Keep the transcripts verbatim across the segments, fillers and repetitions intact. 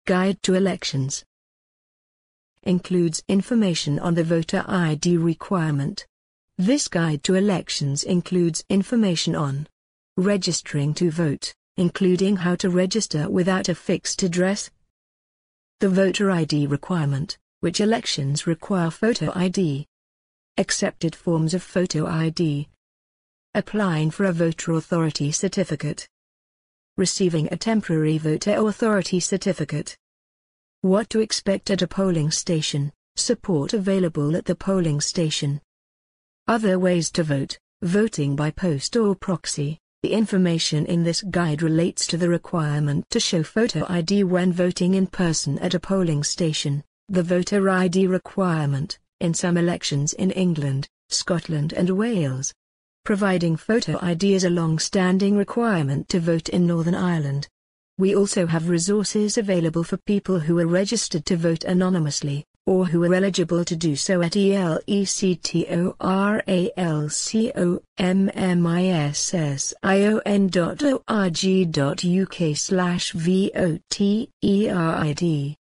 Guide to Elections includes information on the voter I D requirement. This guide to elections includes information on registering to vote, including how to register without a fixed address, the voter I D requirement, which elections require photo I D, accepted forms of photo I D, applying for a voter authority certificate, receiving a temporary voter authority certificate, what to expect at a polling station, support available at the polling station, other ways to vote, voting by post or proxy. The information in this guide relates to the requirement to show photo I D when voting in person at a polling station, the voter I D requirement, in some elections in England, Scotland and Wales. Providing photo I D is a long-standing requirement to vote in Northern Ireland. We also have resources available for people who are registered to vote anonymously, or who are eligible to do so at electoral.commission dot org dot U K slash voterid.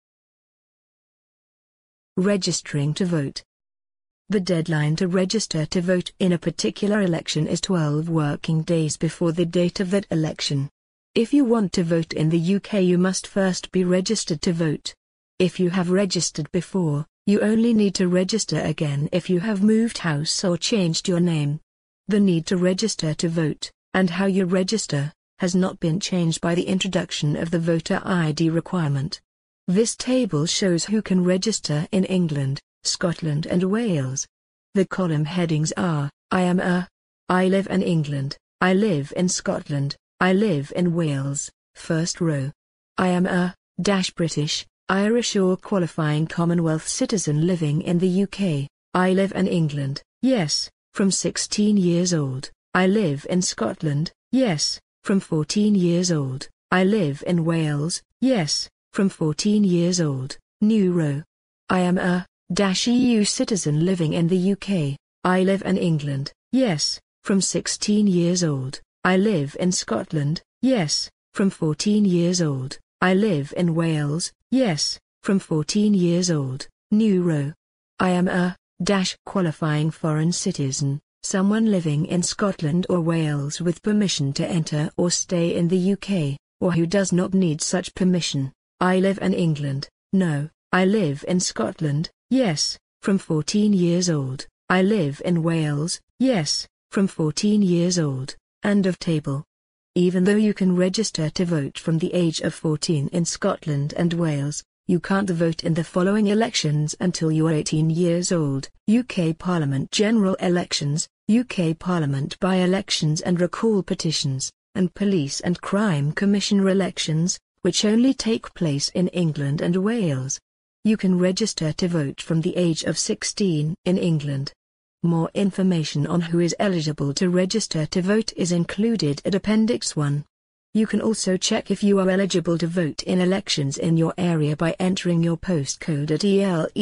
Registering to vote. The deadline to register to vote in a particular election is twelve working days before the date of that election. If you want to vote in the U K, you must first be registered to vote. If you have registered before, you only need to register again if you have moved house or changed your name. The need to register to vote, and how you register, has not been changed by the introduction of the voter I D requirement. This table shows who can register in England, Scotland and Wales. The column headings are, I am a, I live in England, I live in Scotland, I live in Wales, first row. I am a, dash British, Irish or qualifying Commonwealth citizen living in the U K, I live in England, yes, from sixteen years old, I live in Scotland, yes, from fourteen years old, I live in Wales, yes, from fourteen years old, new row. I am a, dash E U citizen living in the U K, I live in England, yes, from sixteen years old, I live in Scotland, yes, from fourteen years old, I live in Wales, yes, from fourteen years old, new row. I am a, dash qualifying foreign citizen, someone living in Scotland or Wales with permission to enter or stay in the U K, or who does not need such permission. I live in England, no, I live in Scotland, yes, from fourteen years old, I live in Wales, yes, from fourteen years old, end of table. Even though you can register to vote from the age of fourteen in Scotland and Wales, you can't vote in the following elections until you are eighteen years old: U K Parliament general elections, U K Parliament by-elections and recall petitions, and Police and Crime Commissioner elections, which only take place in England and Wales. You can register to vote from the age of sixteen in England. More information on who is eligible to register to vote is included at Appendix one. You can also check if you are eligible to vote in elections in your area by entering your postcode at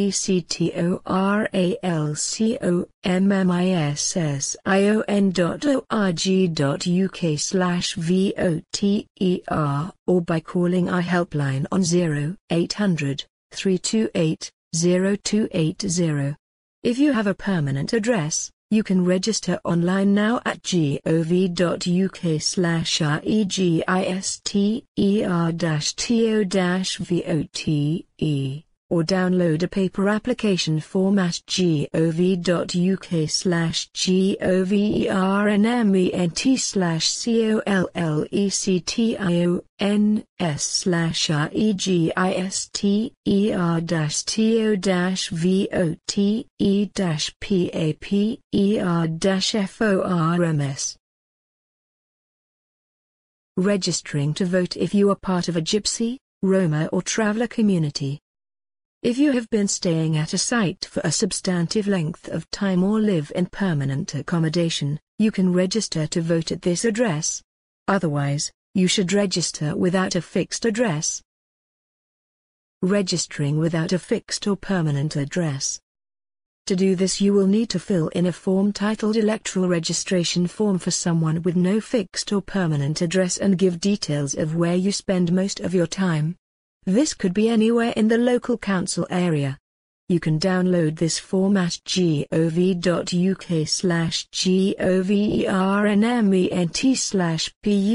electoral.commission dot org dot U K slash voter or by calling our helpline on zero eight hundred, three two eight, zero two eight zero. If you have a permanent address, you can register online now at gov.uk slash register-to-vote, or download a paper application form at gov.uk slash government slash collections slash register-to-vote-paper-forms. Registering to vote if you are part of a Gypsy, Roma or Traveller community. If you have been staying at a site for a substantive length of time or live in permanent accommodation, you can register to vote at this address. Otherwise, you should register without a fixed address. Registering without a fixed or permanent address. To do this, you will need to fill in a form titled Electoral Registration Form for someone with no fixed or permanent address and give details of where you spend most of your time. This could be anywhere in the local council area. You can download this form at gov.uk slash government slash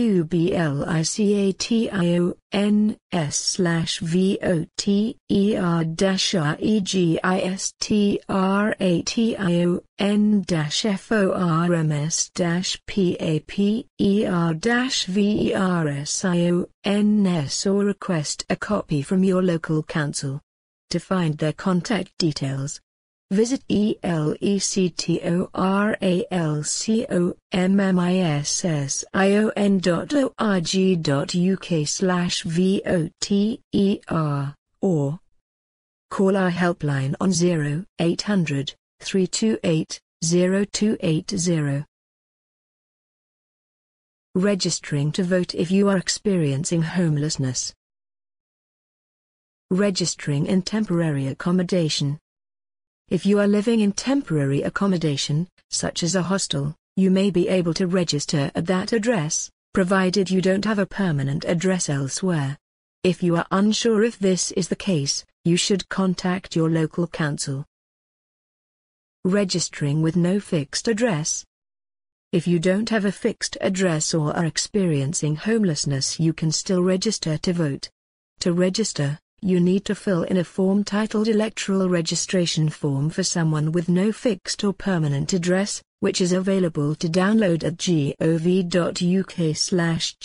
publications slash voter dash registration dash forms dash paper dash versions or request a copy from your local council. To find their contact details, visit electoralcommission dot org dot uk slash voter or call our helpline on zero eight hundred, three two eight, zero two eight zero. Registering to vote if you are experiencing homelessness. Registering in temporary accommodation. If you are living in temporary accommodation, such as a hostel, you may be able to register at that address, provided you don't have a permanent address elsewhere. If you are unsure if this is the case, you should contact your local council. Registering with no fixed address. If you don't have a fixed address or are experiencing homelessness, you can still register to vote. To register, you need to fill in a form titled Electoral Registration Form for someone with no fixed or permanent address, which is available to download at gov.uk slash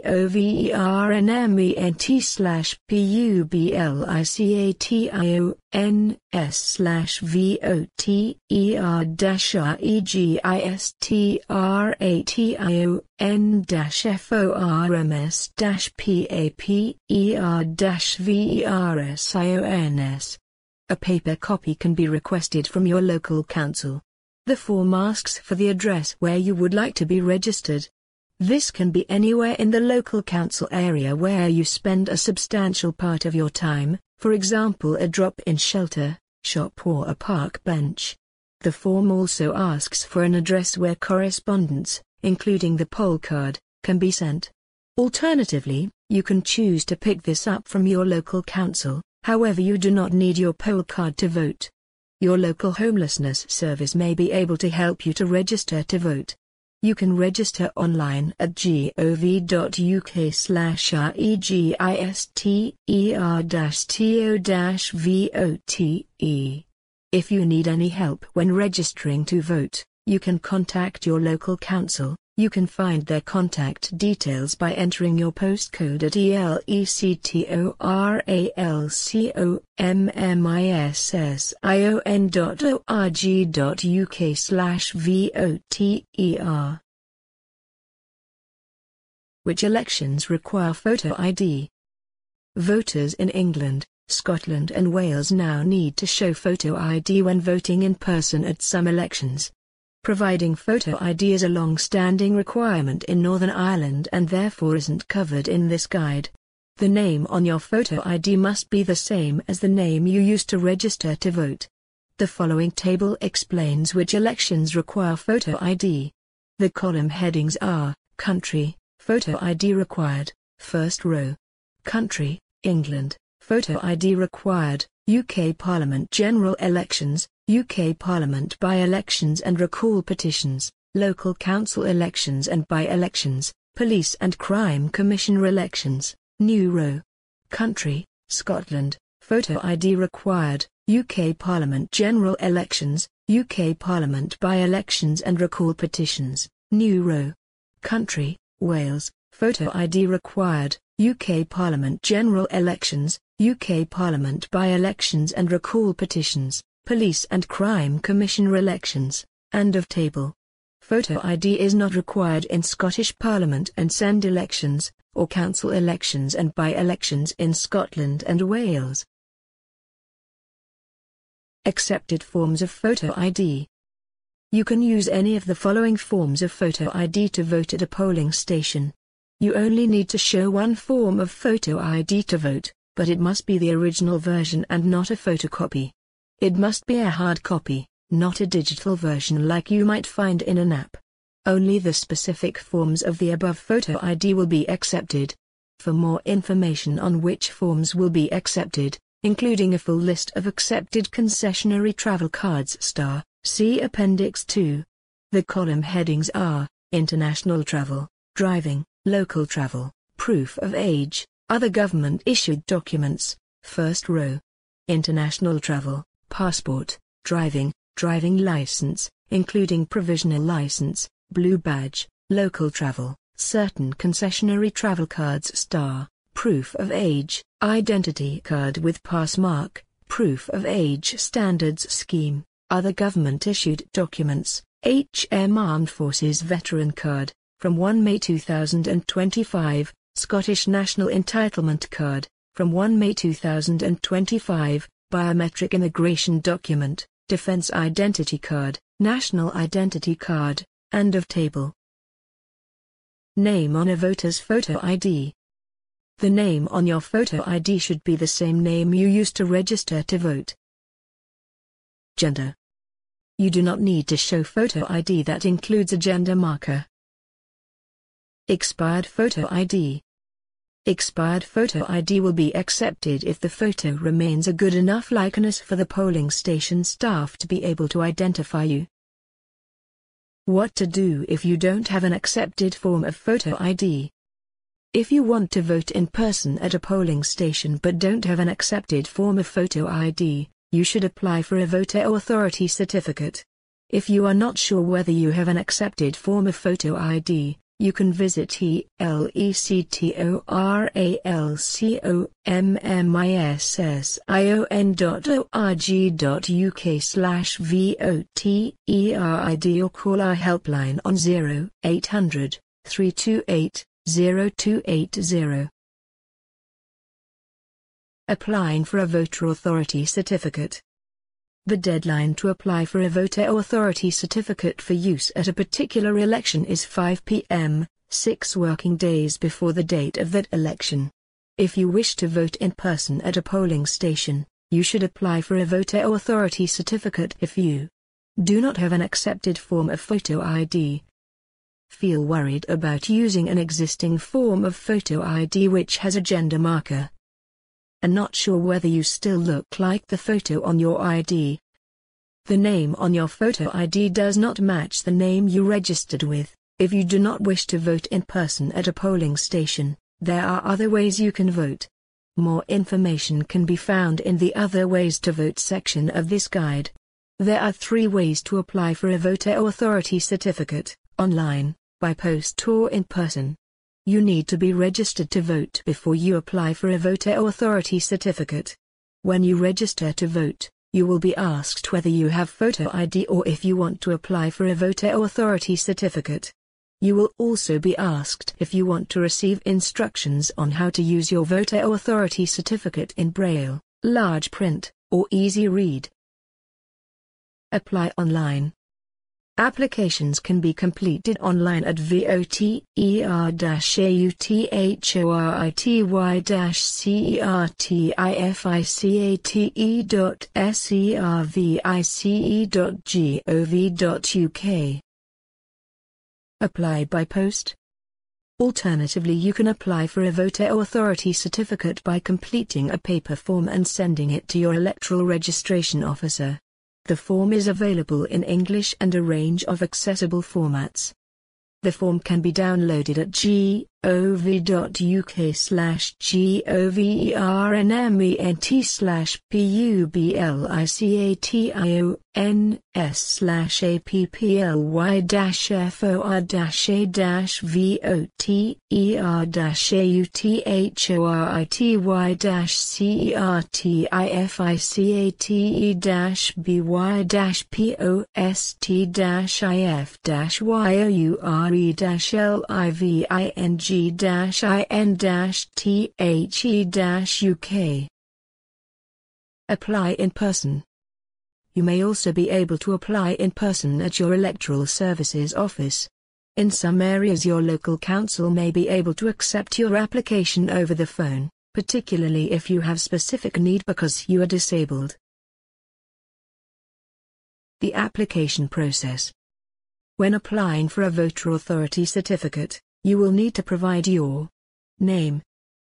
government slash publications slash voter dash registration dash forms dash paper dash versions. A paper copy can be requested from your local council. The form asks for the address where you would like to be registered. This can be anywhere in the local council area where you spend a substantial part of your time, for example a drop-in shelter, shop or a park bench. The form also asks for an address where correspondence, including the poll card, can be sent. Alternatively, you can choose to pick this up from your local council, however you do not need your poll card to vote. Your local homelessness service may be able to help you to register to vote. You can register online at gov.uk slash registrar dash to dash vote. If you need any help when registering to vote, you can contact your local council. You can find their contact details by entering your postcode at electoralcommission dot org dot uk slash voter. Which elections require photo I D? Voters in England, Scotland and Wales now need to show photo I D when voting in person at some elections. Providing photo I D is a long-standing requirement in Northern Ireland and therefore isn't covered in this guide. The name on your photo I D must be the same as the name you used to register to vote. The following table explains which elections require photo I D. The column headings are: Country, photo I D required, first row. Country, England, photo I D required, U K Parliament General Elections, U K Parliament by-elections and recall petitions, local council elections and by-elections, Police and Crime Commissioner elections, new row. Country, Scotland, photo I D required, U K Parliament General Elections, U K Parliament by-elections and recall petitions, new row. Country, Wales, photo I D required, U K Parliament General Elections, U K Parliament by-elections and recall petitions, Police and Crime Commissioner elections, end of table. Photo I D is not required in Scottish Parliament and Send elections, or council elections and by-elections in Scotland and Wales. Accepted forms of photo I D. You can use any of the following forms of photo I D to vote at a polling station. You only need to show one form of photo I D to vote, but it must be the original version and not a photocopy. It must be a hard copy, not a digital version like you might find in an app. Only the specific forms of the above photo I D will be accepted. For more information on which forms will be accepted, including a full list of accepted concessionary travel cards, star, see Appendix two. The column headings are International Travel, Driving, Local Travel, Proof of Age, Other Government-Issued Documents, first row. International Travel, Passport, Driving, Driving License, including Provisional License, Blue Badge, Local Travel, Certain Concessionary Travel Cards, star, Proof of Age, Identity Card with Pass Mark, Proof of Age Standards Scheme, Other Government-Issued Documents, H M Armed Forces Veteran Card, from the first of May two thousand twenty-five, Scottish National Entitlement Card, from the first of May two thousand twenty-five, Biometric Immigration Document, Defence Identity Card, National Identity Card, and of Table. Name on a voter's photo I D. The name on your photo I D should be the same name you used to register to vote. Gender. You do not need to show photo I D that includes a gender marker. Expired photo I D. Expired photo I D will be accepted if the photo remains a good enough likeness for the polling station staff to be able to identify you. What to do if you don't have an accepted form of photo I D? If you want to vote in person at a polling station but don't have an accepted form of photo I D, you should apply for a voter authority certificate. If you are not sure whether you have an accepted form of photo I D, you can visit electoralcommission dot org dot U K slash voterid or call our helpline on zero eight hundred, three two eight, zero two eight zero. Applying for a voter authority certificate. The deadline to apply for a voter authority certificate for use at a particular election is five p m, six working days before the date of that election. If you wish to vote in person at a polling station, you should apply for a voter authority certificate if you do not have an accepted form of photo I D. Feel worried about using an existing form of photo I D which has a gender marker, and not sure whether you still look like the photo on your I D. The name on your photo I D does not match the name you registered with. If you do not wish to vote in person at a polling station, there are other ways you can vote. More information can be found in the Other Ways to Vote section of this guide. There are three ways to apply for a voter authority certificate: online, by post, or in person. You need to be registered to vote before you apply for a voter authority certificate. When you register to vote, you will be asked whether you have photo I D or if you want to apply for a voter authority certificate. You will also be asked if you want to receive instructions on how to use your voter authority certificate in Braille, large print, or easy read. Apply online. Applications can be completed online at voter authority-certifacate dot service dot gov dot U K. Apply by post. Alternatively, you can apply for a voter authority certificate by completing a paper form and sending it to your electoral registration officer. The form is available in English and a range of accessible formats. The form can be downloaded at gov dot U K slash government slash publication slash apply dash for dash a dash voter dash authority dash certificate dash by dash post dash if dash youre dash living dash in dash the dash uk. Apply in person. You may also be able to apply in person at your electoral services office. In some areas, your local council may be able to accept your application over the phone, particularly if you have specific need because you are disabled. The application process. When applying for a voter authority certificate, you will need to provide your name,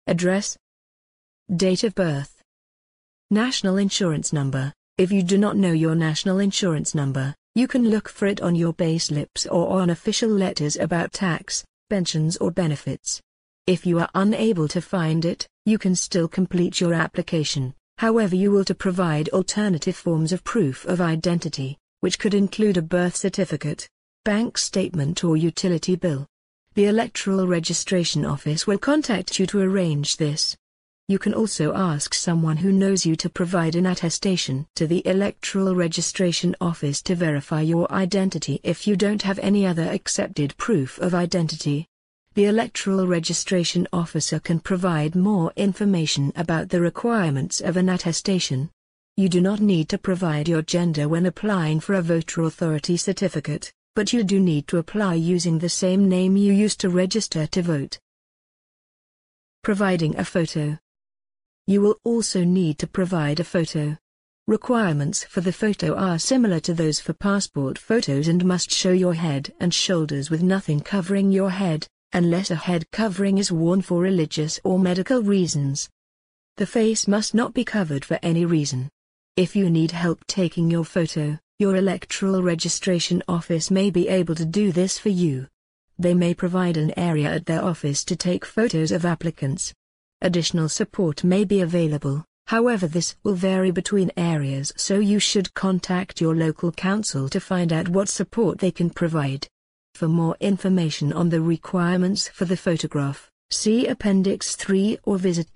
Address. Date of birth. National insurance number. If you do not know your national insurance number, you can look for it on your payslips or on official letters about tax, pensions or benefits. If you are unable to find it, you can still complete your application. However, you will to provide alternative forms of proof of identity, which could include a birth certificate, bank statement or utility bill. The Electoral Registration Office will contact you to arrange this. You can also ask someone who knows you to provide an attestation to the Electoral Registration Office to verify your identity if you don't have any other accepted proof of identity. The Electoral Registration Officer can provide more information about the requirements of an attestation. You do not need to provide your gender when applying for a voter authority certificate, but you do need to apply using the same name you used to register to vote. Providing a photo. You will also need to provide a photo. Requirements for the photo are similar to those for passport photos and must show your head and shoulders with nothing covering your head, unless a head covering is worn for religious or medical reasons. The face must not be covered for any reason. If you need help taking your photo, your Electoral Registration Office may be able to do this for you. They may provide an area at their office to take photos of applicants. Additional support may be available, however this will vary between areas, so you should contact your local council to find out what support they can provide. For more information on the requirements for the photograph, see Appendix three or visit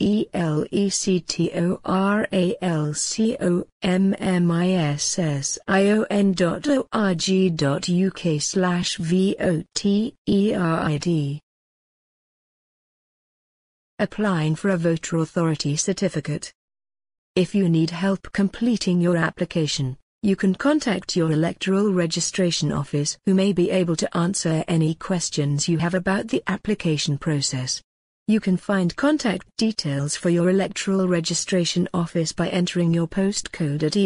electoralcommission dot org dot uk slash voterid. Applying for a voter authority certificate. If you need help completing your application, you can contact your Electoral Registration Office, who may be able to answer any questions you have about the application process. You can find contact details for your Electoral Registration Office by entering your postcode at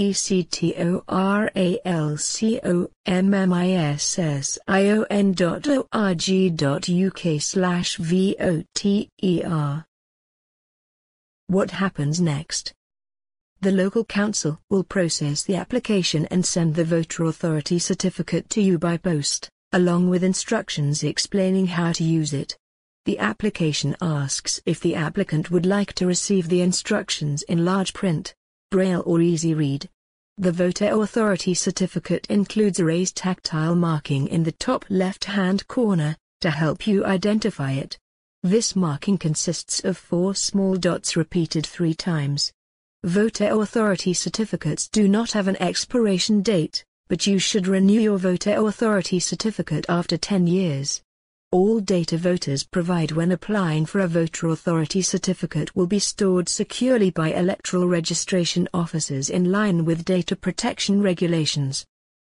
electoralcommission dot org dot uk slash voter. What happens next? The local council will process the application and send the voter authority certificate to you by post, along with instructions explaining how to use it. The application asks if the applicant would like to receive the instructions in large print, Braille or Easy Read. The voter authority certificate includes a raised tactile marking in the top left-hand corner, to help you identify it. This marking consists of four small dots repeated three times. Voter authority certificates do not have an expiration date, but you should renew your voter authority certificate after ten years. All data voters provide when applying for a voter authority certificate will be stored securely by electoral registration officers in line with data protection regulations.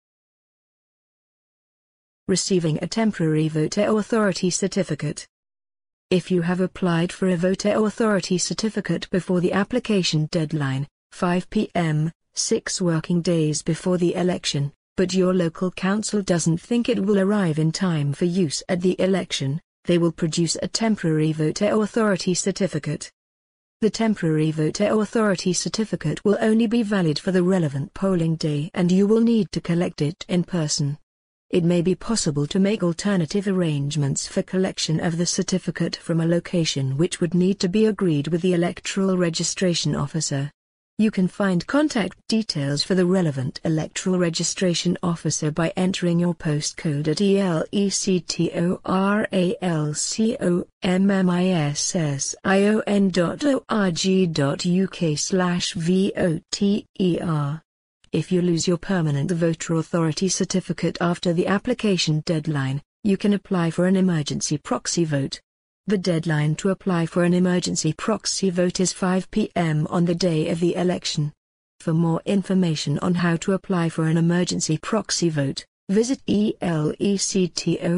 Receiving a temporary voter authority certificate. If you have applied for a voter authority certificate before the application deadline, five p m, six working days before the election, but your local council doesn't think it will arrive in time for use at the election, they will produce a temporary voter authority certificate. The temporary voter authority certificate will only be valid for the relevant polling day and you will need to collect it in person. It may be possible to make alternative arrangements for collection of the certificate from a location which would need to be agreed with the electoral registration officer. You can find contact details for the relevant electoral registration officer by entering your postcode at electoralcommission dot org dot uk slash voter. If you lose your permanent voter authority certificate after the application deadline, you can apply for an emergency proxy vote. The deadline to apply for an emergency proxy vote is five p m on the day of the election. For more information on how to apply for an emergency proxy vote, visit electoralcommission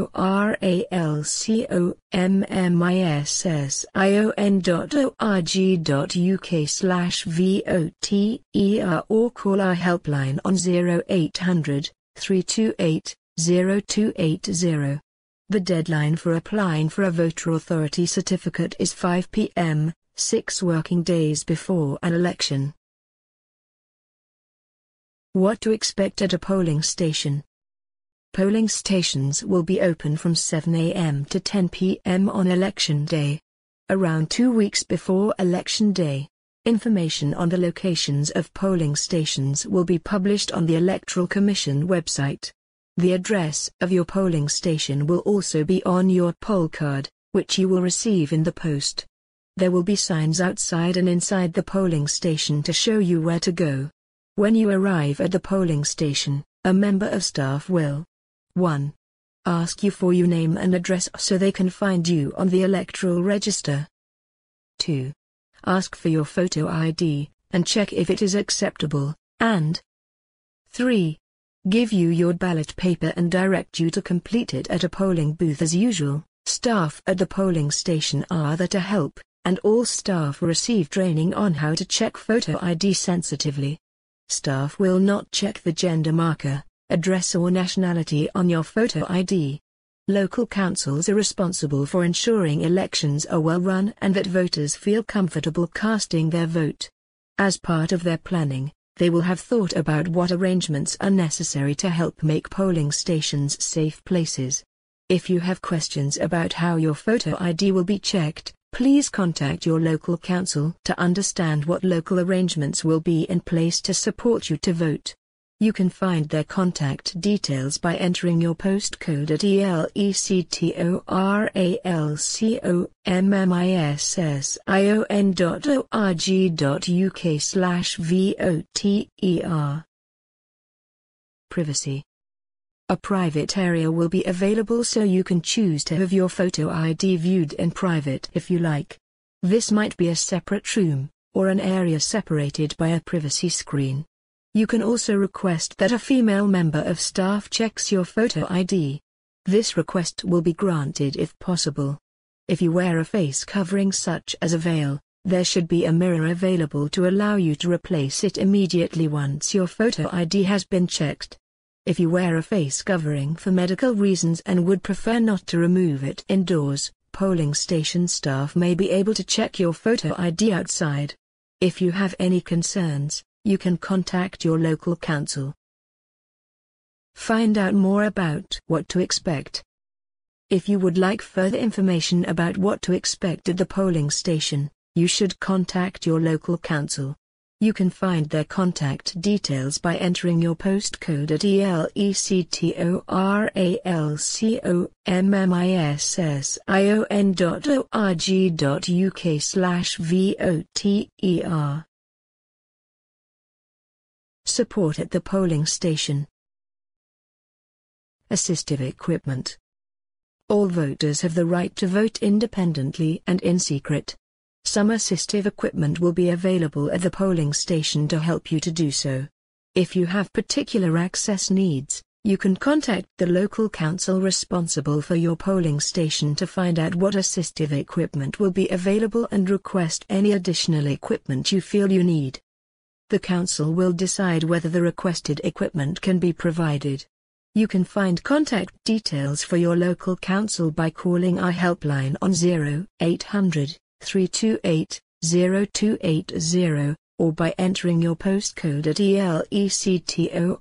dot org dot uk slash voter or call our helpline on zero eight hundred, three two eight, zero two eight zero. The deadline for applying for a voter authority certificate is five p m, six working days before an election. What to expect at a polling station. Polling stations will be open from seven a m to ten p m on election day. Around two weeks before election day, information on the locations of polling stations will be published on the Electoral Commission website. The address of your polling station will also be on your poll card, which you will receive in the post. There will be signs outside and inside the polling station to show you where to go. When you arrive at the polling station, a member of staff will one Ask you for your name and address so they can find you on the electoral register. two Ask for your photo I D, and check if it is acceptable, and three Give you your ballot paper and direct you to complete it at a polling booth as usual. Staff at the polling station are there to help, and all staff receive training on how to check photo I D sensitively. Staff will not check the gender marker, address or nationality on your photo I D. Local councils are responsible for ensuring elections are well run and that voters feel comfortable casting their vote. As part of their planning, they will have thought about what arrangements are necessary to help make polling stations safe places. If you have questions about how your photo I D will be checked, please contact your local council to understand what local arrangements will be in place to support you to vote. You can find their contact details by entering your postcode at electoralcommission dot org dot U K slash voter. Privacy. A private area will be available so you can choose to have your photo I D viewed in private if you like. This might be a separate room, or an area separated by a privacy screen. You can also request that a female member of staff checks your photo I D. This request will be granted if possible. If you wear a face covering such as a veil, there should be a mirror available to allow you to replace it immediately once your photo I D has been checked. If you wear a face covering for medical reasons and would prefer not to remove it indoors, polling station staff may be able to check your photo I D outside. If you have any concerns, you can contact your local council. Find out more about what to expect. If you would like further information about what to expect at the polling station, you should contact your local council. You can find their contact details by entering your postcode at electoralcommission dot org dot U K slash voter. Support at the polling station. Assistive equipment. All voters have the right to vote independently and in secret. Some assistive equipment will be available at the polling station to help you to do so. If you have particular access needs, you can contact the local council responsible for your polling station to find out what assistive equipment will be available and request any additional equipment you feel you need. The council will decide whether the requested equipment can be provided. You can find contact details for your local council by calling our helpline on zero eight hundred, three two eight, zero two eight zero, or by entering your postcode at electoralcommission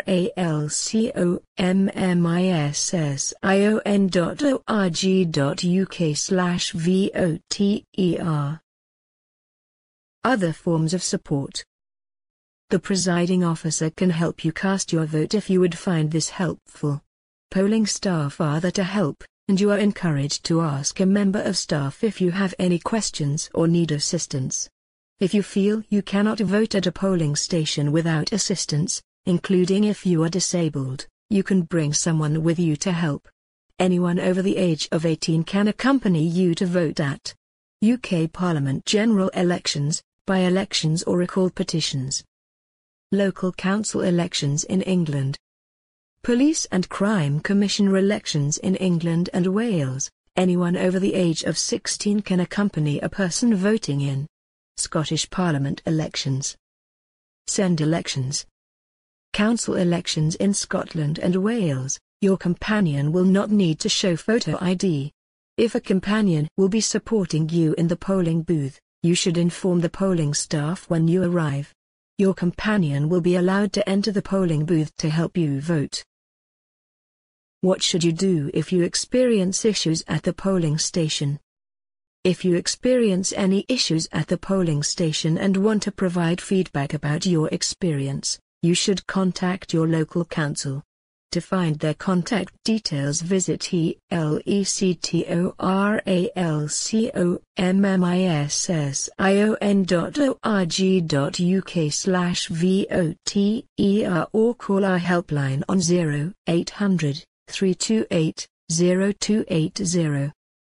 dot org dot U K slash voter. Other forms of support. The presiding officer can help you cast your vote if you would find this helpful. Polling staff are there to help, and you are encouraged to ask a member of staff if you have any questions or need assistance. If you feel you cannot vote at a polling station without assistance, including if you are disabled, you can bring someone with you to help. Anyone over the age of eighteen can accompany you to vote at U K Parliament general elections, by-elections or recall petitions. Local council elections in England. Police and Crime Commissioner elections in England and Wales. Anyone over the age of sixteen can accompany a person voting in Scottish Parliament elections. Send elections. Council elections in Scotland and Wales. Your companion will not need to show photo I D. If a companion will be supporting you in the polling booth, you should inform the polling staff when you arrive. Your companion will be allowed to enter the polling booth to help you vote. What should you do if you experience issues at the polling station? If you experience any issues at the polling station and want to provide feedback about your experience, you should contact your local council. To find their contact details, visit electoralcommission dot org dot uk slash voter or call our helpline on zero eight hundred, three two eight, zero two eight zero.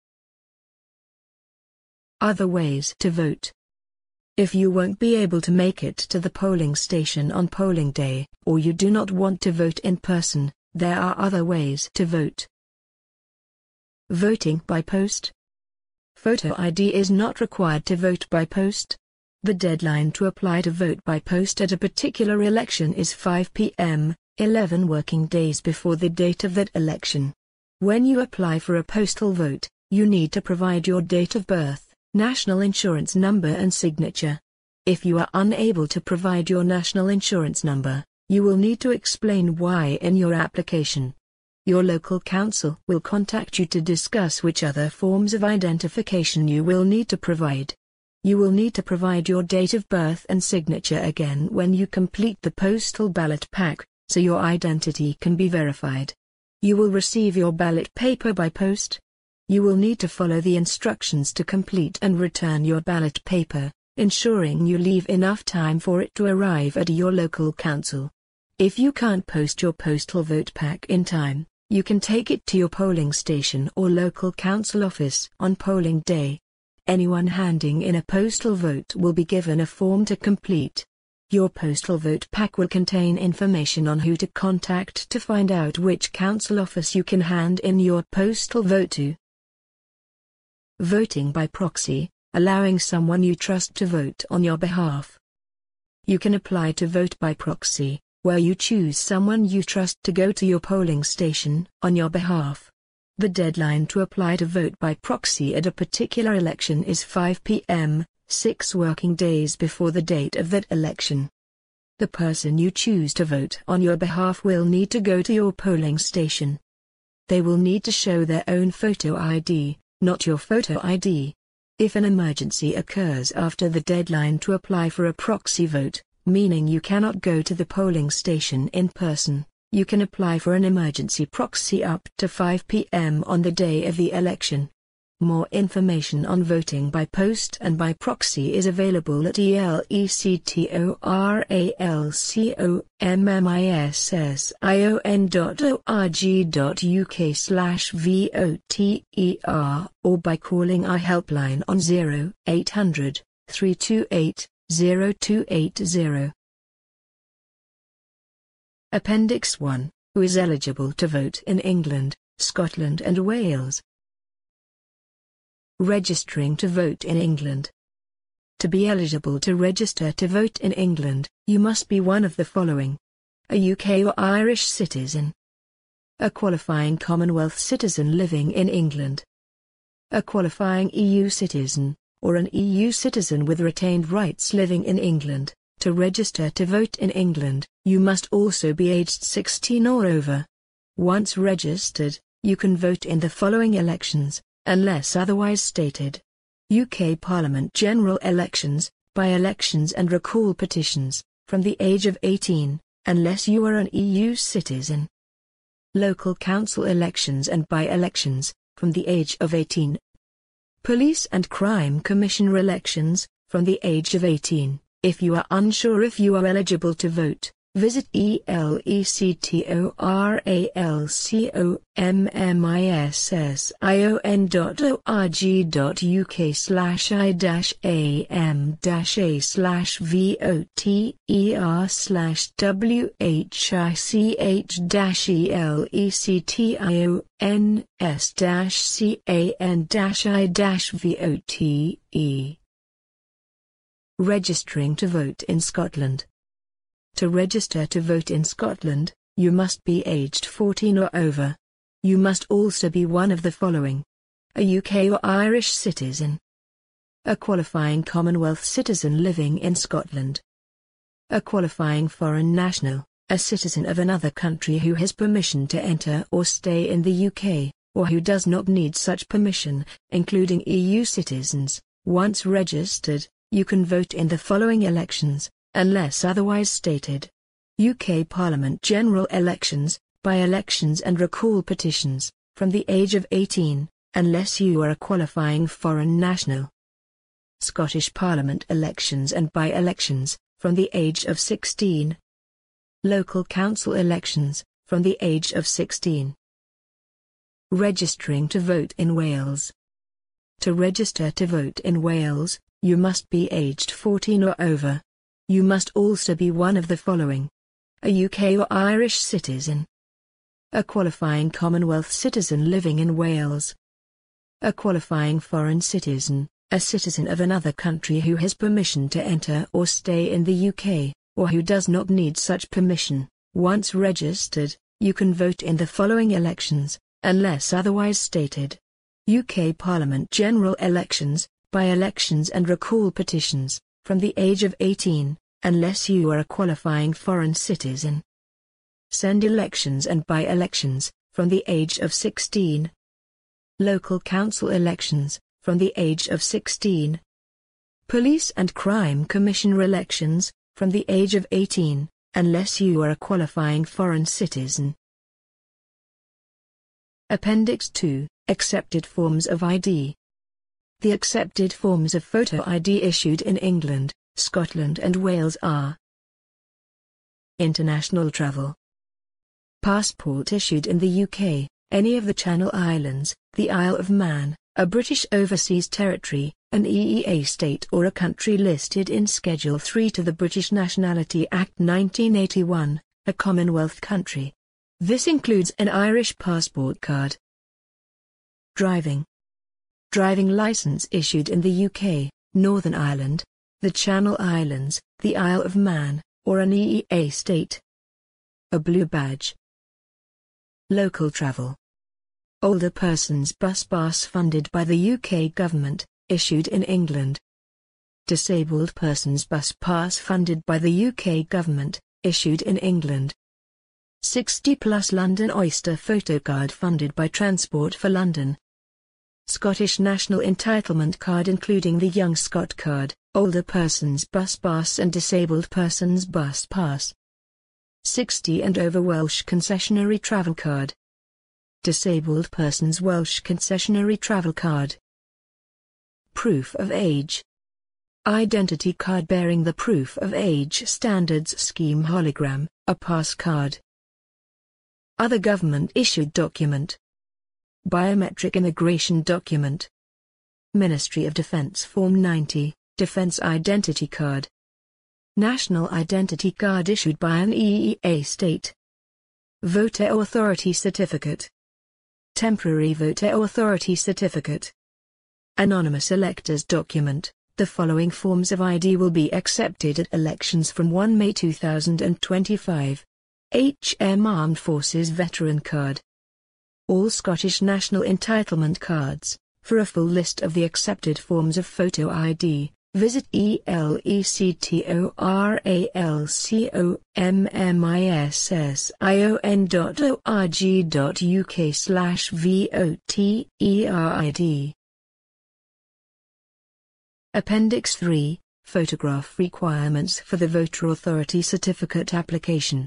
Other ways to vote. If you won't be able to make it to the polling station on polling day, or you do not want to vote in person, there are other ways to vote. Voting by post. Photo I D is not required to vote by post. The deadline to apply to vote by post at a particular election is five p m, eleven working days before the date of that election. When you apply for a postal vote, you need to provide your date of birth, national insurance number and signature. If you are unable to provide your national insurance number, you will need to explain why in your application. Your local council will contact you to discuss which other forms of identification you will need to provide. You will need to provide your date of birth and signature again when you complete the postal ballot pack, so your identity can be verified. You will receive your ballot paper by post. You will need to follow the instructions to complete and return your ballot paper, ensuring you leave enough time for it to arrive at your local council. If you can't post your postal vote pack in time, you can take it to your polling station or local council office on polling day. Anyone handing in a postal vote will be given a form to complete. Your postal vote pack will contain information on who to contact to find out which council office you can hand in your postal vote to. Voting by proxy, allowing someone you trust to vote on your behalf. You can apply to vote by proxy, where you choose someone you trust to go to your polling station on your behalf. The deadline to apply to vote by proxy at a particular election is five p m, six working days before the date of that election. The person you choose to vote on your behalf will need to go to your polling station. They will need to show their own photo I D, not your photo I D. If an emergency occurs after the deadline to apply for a proxy vote, meaning you cannot go to the polling station in person, you can apply for an emergency proxy up to five p m on the day of the election. More information on voting by post and by proxy is available at electoralcommission dot org dot uk slash voter or by calling our helpline on zero eight hundred, three two eight, zero two eight zero. Appendix one. Who is eligible to vote in England, Scotland and Wales? Registering to vote in England. To be eligible to register to vote in England, you must be one of the following: a U K or Irish citizen, a qualifying Commonwealth citizen living in England, a qualifying E U citizen, or an E U citizen with retained rights living in England. To register to vote in England, you must also be aged sixteen or over. Once registered, you can vote in the following elections, unless otherwise stated: U K Parliament general elections, by-elections and recall petitions, from the age of eighteen, unless you are an E U citizen. Local council elections and by-elections, from the age of eighteen. Police and Crime Commissioner elections, from the age of eighteen. If you are unsure if you are eligible to vote, visit electoralcommission dot org dot uk slash i dash am dash a slash voter slash which dash elections dash can dash i dash vote. Registering to vote in Scotland. To register to vote in Scotland, You must be aged fourteen or over. You must also be one of the following: a U K or Irish citizen, a qualifying Commonwealth citizen living in Scotland, a qualifying foreign national, a citizen of another country who has permission to enter or stay in the U K, or who does not need such permission, including E U citizens. Once registered, you can vote in the following elections, unless otherwise stated: U K Parliament general elections, by-elections and recall petitions, from the age of eighteen, unless you are a qualifying foreign national. Scottish Parliament elections and by-elections, from the age of sixteen. Local council elections, from the age of sixteen. Registering to vote in Wales. To register to vote in Wales, you must be aged fourteen or over. You must also be one of the following: a U K or Irish citizen, a qualifying Commonwealth citizen living in Wales, a qualifying foreign citizen, a citizen of another country who has permission to enter or stay in the U K, or who does not need such permission. Once registered, you can vote in the following elections, unless otherwise stated: U K Parliament general elections, by-elections and recall petitions, from the age of eighteen, unless you are a qualifying foreign citizen. Send elections and by-elections, from the age of sixteen. Local council elections, from the age of sixteen. Police and Crime Commissioner elections, from the age of eighteen, unless you are a qualifying foreign citizen. Appendix two, Accepted Forms of I D. The accepted forms of photo I D issued in England, Scotland and Wales are: international travel. Passport issued in the U K, any of the Channel Islands, the Isle of Man, a British overseas territory, an E E A state or a country listed in Schedule three to the British Nationality Act nineteen eighty-one, a Commonwealth country. This includes an Irish passport card. Driving. Driving license issued in the U K, Northern Ireland, the Channel Islands, the Isle of Man, or an E E A state. A blue badge. Local travel. Older persons bus pass funded by the U K government, issued in England. Disabled persons bus pass funded by the U K government, issued in England. sixty plus London Oyster photocard funded by Transport for London. Scottish National Entitlement Card including the Young Scot Card, older persons bus pass and disabled persons bus pass. sixty and over Welsh Concessionary Travel Card. Disabled persons Welsh Concessionary Travel Card. Proof of age. Identity card bearing the Proof of Age Standards Scheme hologram, a pass card. Other government-issued document. Biometric immigration document. Ministry of Defence Form ninety, Defence Identity Card. National Identity Card issued by an E E A state. Voter Authority Certificate. Temporary Voter Authority Certificate. Anonymous Electors Document. The following forms of I D will be accepted at elections from the first of May two thousand twenty-five. H M Armed Forces Veteran Card. All Scottish National Entitlement Cards. For a full list of the accepted forms of photo I D, visit electoralcommission dot org dot U K slash voterid. Appendix three, Photograph Requirements for the Voter Authority Certificate Application.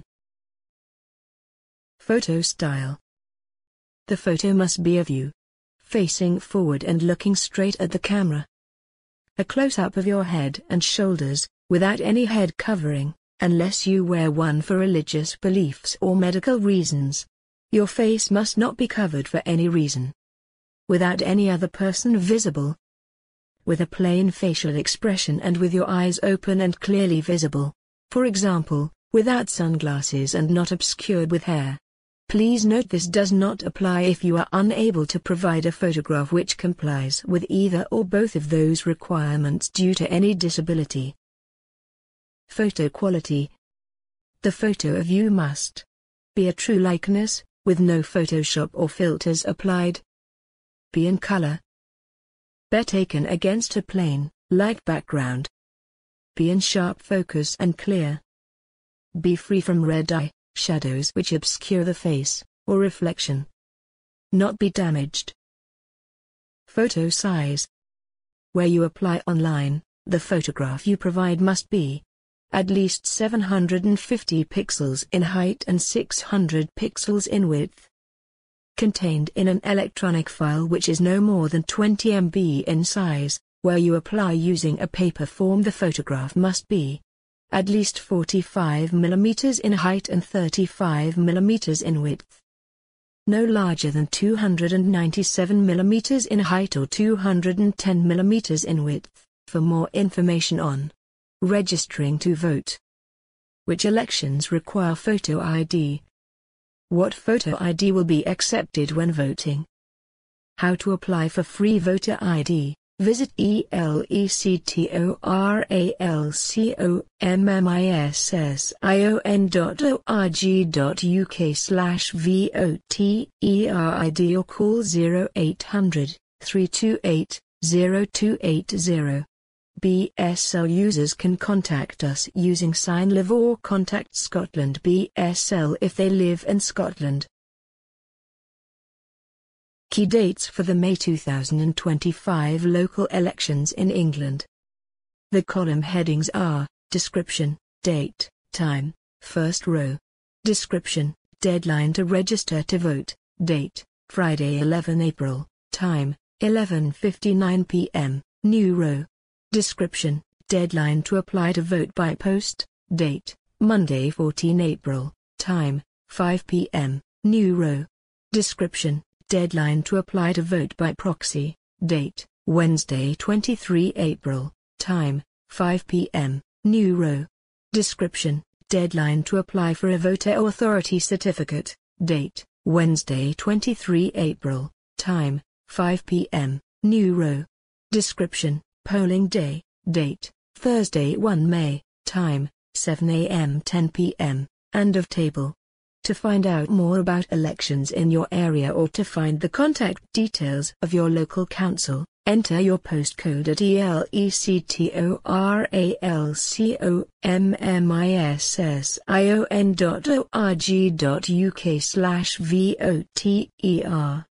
Photo style. The photo must be of you, facing forward and looking straight at the camera. A close-up of your head and shoulders, without any head covering, unless you wear one for religious beliefs or medical reasons. Your face must not be covered for any reason. Without any other person visible. With a plain facial expression and with your eyes open and clearly visible. For example, without sunglasses and not obscured with hair. Please note this does not apply if you are unable to provide a photograph which complies with either or both of those requirements due to any disability. Photo quality. The photo of you must Be a true likeness, with no Photoshop or filters applied. Be in color. Be taken against a plain, light background. Be in sharp focus and clear. Be free from red eye, shadows which obscure the face, or reflection. Not be damaged. Photo size. Where you apply online, the photograph you provide must be at least seven hundred fifty pixels in height and six hundred pixels in width. Contained in an electronic file which is no more than twenty megabytes in size. Where you apply using a paper form, the photograph must be at least forty-five millimeters in height and thirty-five millimeters in width. No larger than two hundred ninety-seven millimeters in height or two hundred ten millimeters in width. For more information on registering to vote. Which elections require photo I D? What photo I D will be accepted when voting? How to apply for free voter I D? Visit electralcommission dot org dot uk slash voterid or call zero eight hundred, three two eight, zero two eight zero. B S L users can contact us using SignLive or contact Scotland B S L if they live in Scotland. Key dates for the May two thousand twenty-five local elections in England. The column headings are: description, date, time, first row. Description, deadline to register to vote, date, Friday eleventh April, time, eleven fifty-nine p m, new row. Description, deadline to apply to vote by post, date, Monday fourteenth April, time, five p m, new row. Description, deadline to apply to vote by proxy, date, Wednesday twenty-third April, time, five p m, new row. Description, deadline to apply for a voter authority certificate, date, Wednesday twenty-third April, time, five p m, new row. Description, polling day, date, Thursday first May, time, seven a m ten p m, end of table. To find out more about elections in your area or to find the contact details of your local council, enter your postcode at electralcommission dot org dot uk slash voter.